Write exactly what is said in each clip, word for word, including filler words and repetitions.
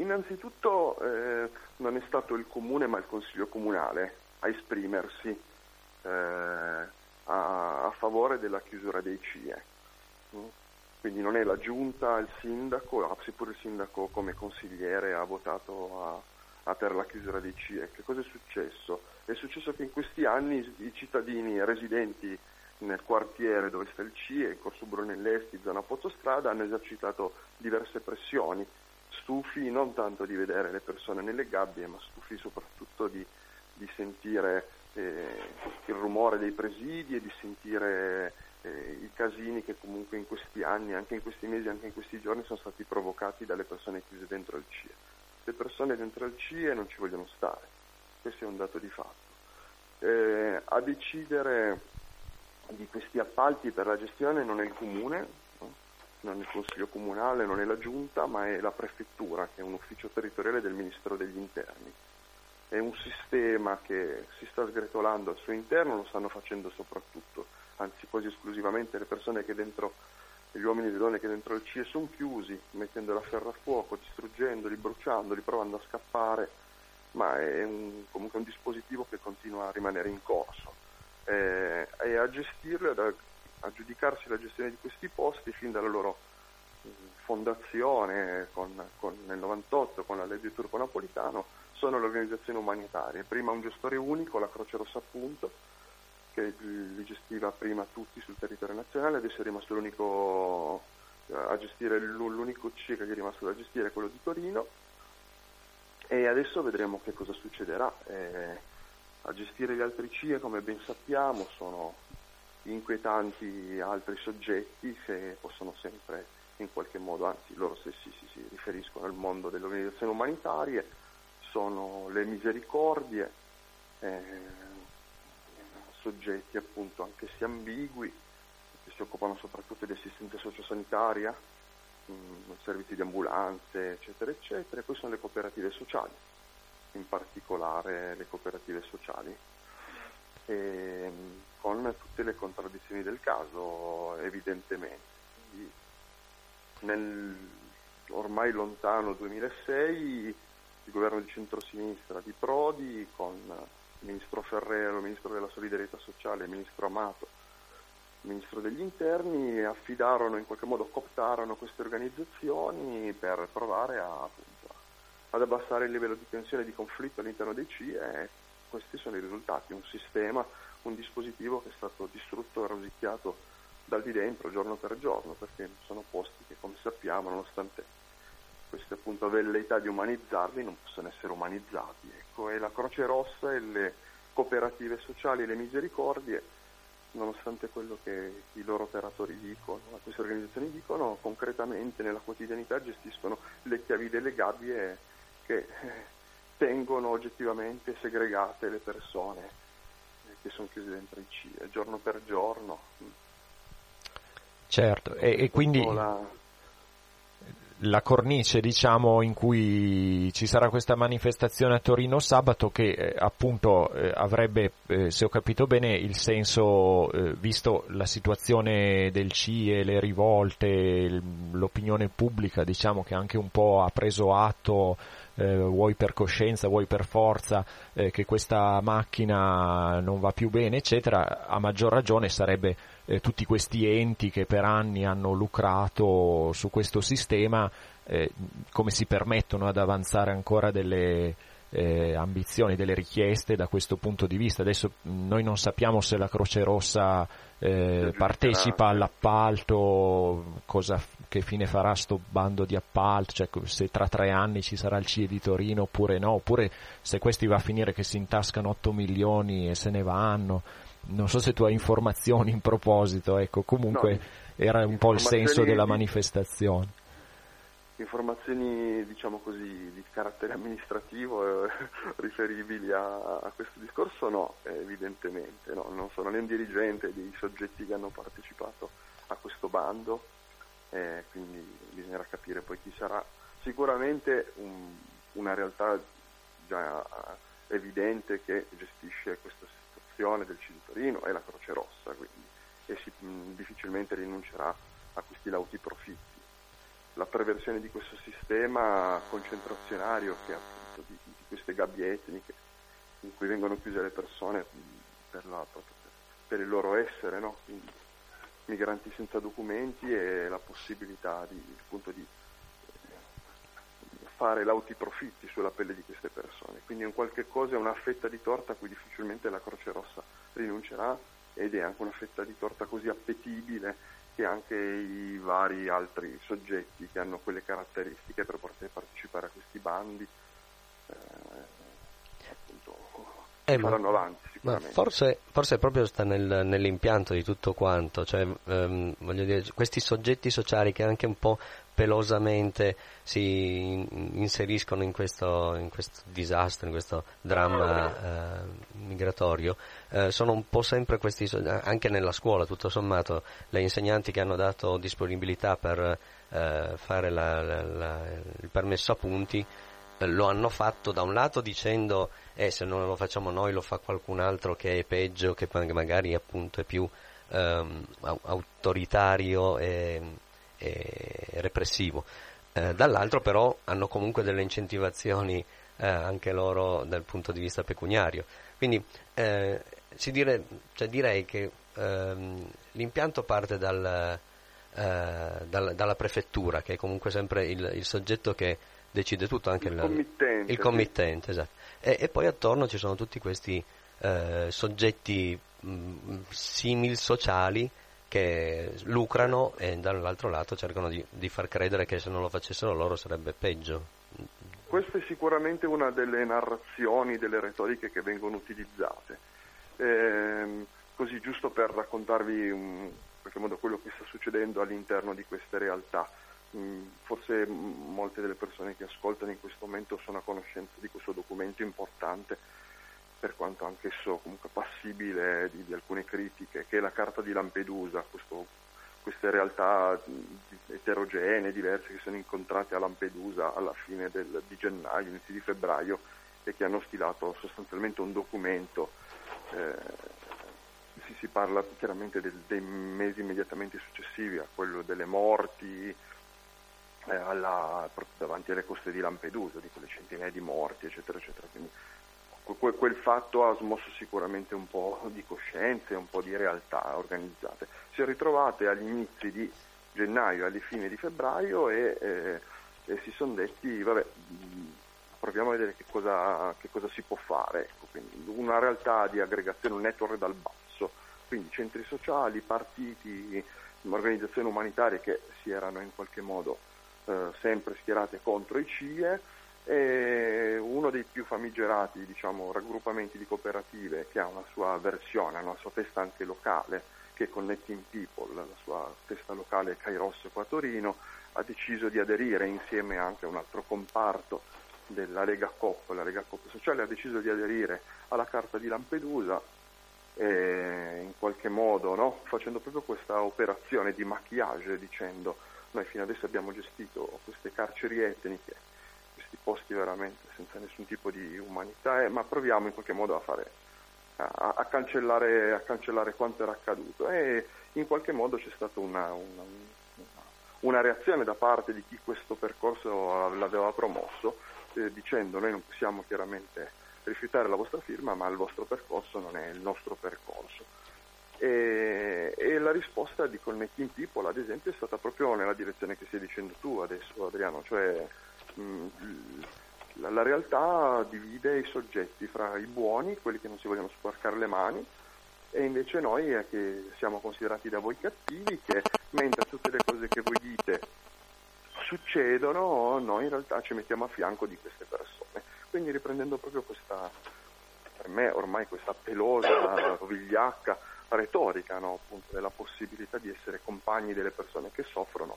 innanzitutto eh, non è stato il comune ma il consiglio comunale a esprimersi eh, a, a favore della chiusura dei C I E. Mm? Quindi non è la giunta, il sindaco, seppure il sindaco come consigliere ha votato a, a per la chiusura dei C I E. Che cosa è successo? È successo che in questi anni i cittadini residenti nel quartiere dove sta il C I E, in Corso Brunelleschi, zona Pozzostrada, hanno esercitato diverse pressioni, stufi non tanto di vedere le persone nelle gabbie, ma stufi soprattutto di, di sentire eh, il rumore dei presidi e di sentire eh, i casini che comunque in questi anni, anche in questi mesi, anche in questi giorni sono stati provocati dalle persone chiuse dentro il C I E. Le persone dentro il C I E non ci vogliono stare, questo è un dato di fatto. Eh, a decidere di questi appalti per la gestione non è il comune, no? Non è il consiglio comunale, non è la giunta, ma è la prefettura, che è un ufficio territoriale del Ministero degli Interni. È un sistema che si sta sgretolando al suo interno, lo stanno facendo soprattutto, anzi quasi esclusivamente le persone che dentro, gli uomini e le donne che dentro il C I E sono chiusi, mettendo la ferro a fuoco, distruggendoli, bruciandoli, provando a scappare, ma è un, comunque un dispositivo che continua a rimanere in corso. Eh, e a gestirlo, ad, a giudicarsi la gestione di questi posti fin dalla loro fondazione con, con, nel novantotto con la legge Turco Napolitano sono le organizzazioni umanitarie. Prima un gestore unico, la Croce Rossa appunto, che li gestiva prima tutti sul territorio nazionale, adesso è rimasto l'unico a gestire, l'unico C I E che gli è rimasto da gestire, quello di Torino, e adesso vedremo che cosa succederà. Eh, A gestire gli altri C I E, come ben sappiamo, sono inquietanti altri soggetti che possono sempre, in qualche modo, anzi loro stessi si, si riferiscono al mondo delle organizzazioni umanitarie, sono le misericordie, eh, soggetti appunto anche se ambigui, che si occupano soprattutto di assistenza sociosanitaria, mh, servizi di ambulanze, eccetera, eccetera, e poi sono le cooperative sociali, in particolare le cooperative sociali, e, con tutte le contraddizioni del caso, evidentemente. Nel ormai lontano duemilasei il governo di centrosinistra di Prodi, con il ministro Ferrero, il ministro della solidarietà sociale, il ministro Amato, il ministro degli interni, affidarono, in qualche modo cooptarono queste organizzazioni per provare a, appunto, ad abbassare il livello di tensione e di conflitto all'interno dei C I E, e questi sono i risultati, un sistema, un dispositivo che è stato distrutto e rosicchiato dal di dentro giorno per giorno, perché sono posti che, come sappiamo, nonostante queste appunto velleità di umanizzarli, non possono essere umanizzati. Ecco, e la Croce Rossa e le cooperative sociali e le misericordie, nonostante quello che i loro operatori dicono, queste organizzazioni dicono, concretamente nella quotidianità gestiscono le chiavi delle gabbie che tengono oggettivamente segregate le persone che sono chiuse dentro i C I E giorno per giorno. Certo, e, e quindi la... la cornice, diciamo, in cui ci sarà questa manifestazione a Torino sabato, che eh, appunto eh, avrebbe, eh, se ho capito bene, il senso, eh, visto la situazione del C I E, le rivolte, l'opinione pubblica, diciamo, che anche un po' ha preso atto, eh, vuoi per coscienza, vuoi per forza, eh, che questa macchina non va più bene, eccetera, a maggior ragione sarebbe eh, tutti questi enti che per anni hanno lucrato su questo sistema, eh, come si permettono ad avanzare ancora delle eh, ambizioni, delle richieste da questo punto di vista. Adesso noi non sappiamo se la Croce Rossa eh, partecipa all'appalto, cosa, che fine farà sto bando di appalto, cioè se tra tre anni ci sarà il C I E di Torino oppure no, oppure se questi va a finire che si intascano otto milioni e se ne vanno. Non so se tu hai informazioni in proposito, ecco, comunque no, era un po' il senso della manifestazione. Informazioni, diciamo così, di carattere amministrativo eh, riferibili a, a questo discorso no, eh, evidentemente, no, non sono né un dirigente dei soggetti che hanno partecipato a questo bando, eh, quindi bisognerà capire poi chi sarà. Sicuramente un, una realtà già evidente che gestisce questa situazione del C I E di Torino è la Croce Rossa, quindi, e si, mh, difficilmente rinuncerà a questi lauti profitti. la perversione di questo sistema concentrazionario che è appunto di, di queste gabbie etniche in cui vengono chiuse le persone per, la, per il loro essere, no? Quindi migranti senza documenti e la possibilità di, appunto, di fare lauti profitti sulla pelle di queste persone. Quindi è un qualche cosa, è una fetta di torta a cui difficilmente la Croce Rossa rinuncerà, ed è anche una fetta di torta così appetibile che anche i vari altri soggetti che hanno quelle caratteristiche per poter partecipare a questi bandi eh, appunto eh, faranno ma, avanti sicuramente. Ma forse, forse proprio sta nel, nell'impianto di tutto quanto, cioè ehm, voglio dire, questi soggetti sociali che anche un po' pelosamente si inseriscono in questo, in questo disastro, in questo dramma eh, migratorio, eh, sono un po' sempre questi, anche nella scuola tutto sommato, le insegnanti che hanno dato disponibilità per eh, fare la, la, la, il permesso a punti, eh, lo hanno fatto da un lato dicendo eh, se non lo facciamo noi lo fa qualcun altro che è peggio, che magari appunto è più ehm, autoritario e e repressivo, eh, dall'altro però hanno comunque delle incentivazioni eh, anche loro dal punto di vista pecuniario, quindi eh, si dire, cioè direi che ehm, l'impianto parte dal, eh, dal, dalla prefettura, che è comunque sempre il, il soggetto che decide tutto, anche il il committente, il committente sì. Esatto. E, e poi attorno ci sono tutti questi eh, soggetti mh, simil sociali che lucrano e dall'altro lato cercano di, di far credere che se non lo facessero loro sarebbe peggio. Questa è sicuramente una delle narrazioni, delle retoriche che vengono utilizzate. Ehm, così giusto per raccontarvi um, in qualche modo quello che sta succedendo all'interno di queste realtà. Mm, forse m- molte delle persone che ascoltano in questo momento sono a conoscenza di questo documento importante, per quanto anch'esso comunque passibile di, di alcune critiche, che è la Carta di Lampedusa, questo, queste realtà eterogenee, diverse, che sono incontrate a Lampedusa alla fine del, di gennaio, inizio di febbraio, e che hanno stilato sostanzialmente un documento. Eh, si, si parla chiaramente del, dei mesi immediatamente successivi a quello delle morti, eh, alla, davanti alle coste di Lampedusa, di quelle centinaia di morti, eccetera, eccetera. Quindi, quel fatto ha smosso sicuramente un po' di coscienze, un po' di realtà organizzate. Si è ritrovate agli inizi di gennaio, alle fine di febbraio e, eh, e si sono detti, vabbè, proviamo a vedere che cosa, che cosa si può fare. Ecco, quindi una realtà di aggregazione, un network dal basso, quindi centri sociali, partiti, organizzazioni umanitarie che si erano in qualche modo eh, sempre schierate contro i C I E, e uno dei più famigerati, diciamo, raggruppamenti di cooperative che ha una sua versione, una sua testa anche locale, che è Connecting People, la sua testa locale Kairos qua a Torino, ha deciso di aderire insieme anche a un altro comparto della Lega Coop, la Lega Coop Sociale, ha deciso di aderire alla Carta di Lampedusa, e in qualche modo, no, facendo proprio questa operazione di maquillage, dicendo noi fino adesso abbiamo gestito queste carceri etniche, posti veramente senza nessun tipo di umanità, eh, ma proviamo in qualche modo a fare a, a cancellare a cancellare quanto era accaduto, e in qualche modo c'è stata una, una, una reazione da parte di chi questo percorso l'aveva promosso, eh, dicendo noi non possiamo chiaramente rifiutare la vostra firma, ma il vostro percorso non è il nostro percorso. E, e la risposta di Connecting People, ad esempio, è stata proprio nella direzione che stai dicendo tu adesso, Adriano, cioè La, la realtà divide i soggetti fra i buoni, quelli che non si vogliono sporcare le mani, e invece noi eh, che siamo considerati da voi cattivi, che mentre tutte le cose che voi dite succedono, noi in realtà ci mettiamo a fianco di queste persone. Quindi riprendendo proprio questa, per me ormai questa pelosa, vigliacca retorica, no, appunto, della possibilità di essere compagni delle persone che soffrono,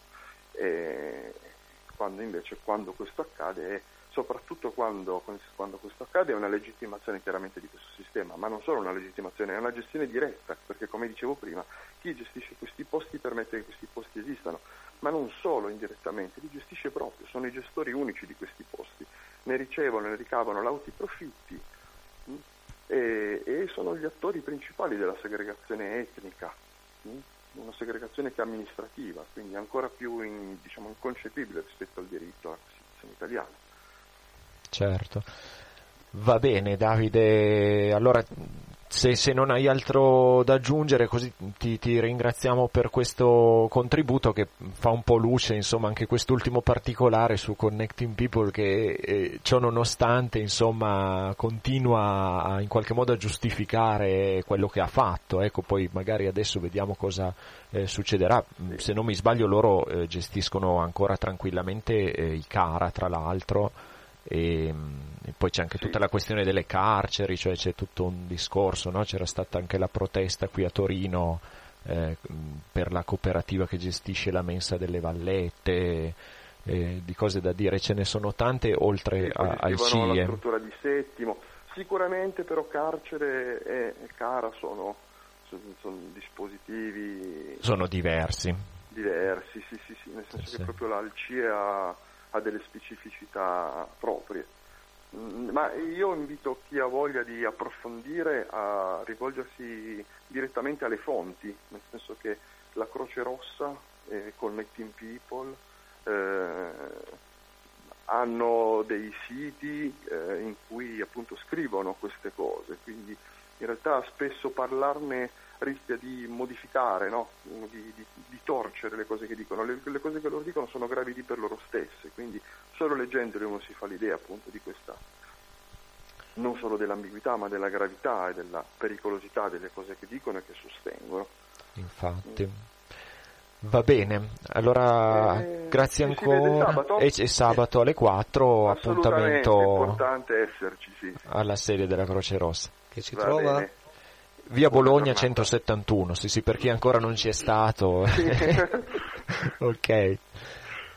e quando invece quando questo accade, e soprattutto quando, quando questo accade, è una legittimazione chiaramente di questo sistema, ma non solo una legittimazione, è una gestione diretta, perché come dicevo prima, chi gestisce questi posti permette che questi posti esistano, ma non solo indirettamente, li gestisce proprio, sono i gestori unici di questi posti, ne ricevono, ne ricavano lauti profitti e, e sono gli attori principali della segregazione etnica. una segregazione che è amministrativa, quindi ancora più in, diciamo, inconcepibile rispetto al diritto alla Costituzione italiana. Certo. Va bene Davide, allora se, se non hai altro da aggiungere, così ti, ti ringraziamo per questo contributo che fa un po' luce, insomma, anche quest'ultimo particolare su Connecting People, che eh, ciò nonostante, insomma, continua a, in qualche modo a giustificare quello che ha fatto. Ecco, poi magari adesso vediamo cosa eh, succederà. Se non mi sbaglio loro eh, gestiscono ancora tranquillamente eh, i CARA, tra l'altro. E, e poi c'è anche sì. tutta la questione delle carceri, cioè c'è tutto un discorso, no? C'era stata anche la protesta qui a Torino eh, per la cooperativa che gestisce la mensa delle Vallette, eh, di cose da dire ce ne sono tante, oltre sì, a, al C I E. La struttura di Settimo, sicuramente però carcere e, e CARA sono, sono, sono dispositivi sono diversi diversi, sì sì sì, nel senso sì, che sì. proprio la C I E ha ha delle specificità proprie, ma io invito chi ha voglia di approfondire a rivolgersi direttamente alle fonti, nel senso che la Croce Rossa e Connecting People eh, hanno dei siti eh, in cui appunto scrivono queste cose, quindi in realtà spesso parlarne rischia di modificare, no? di, di, di torcere le cose che dicono. Le, le cose che loro dicono sono gravidi per loro stesse, quindi solo leggendole uno si fa l'idea appunto di questa, non solo dell'ambiguità, ma della gravità e della pericolosità delle cose che dicono e che sostengono. Infatti. Va bene, allora eh, grazie si ancora. Sabato. E c'è sabato alle quattro, appuntamento. È importante esserci, sì. Alla sede della Croce Rossa. Che si Va trova? bene. Via Bologna centosettantuno, sì sì, per chi ancora non ci è stato. Ok.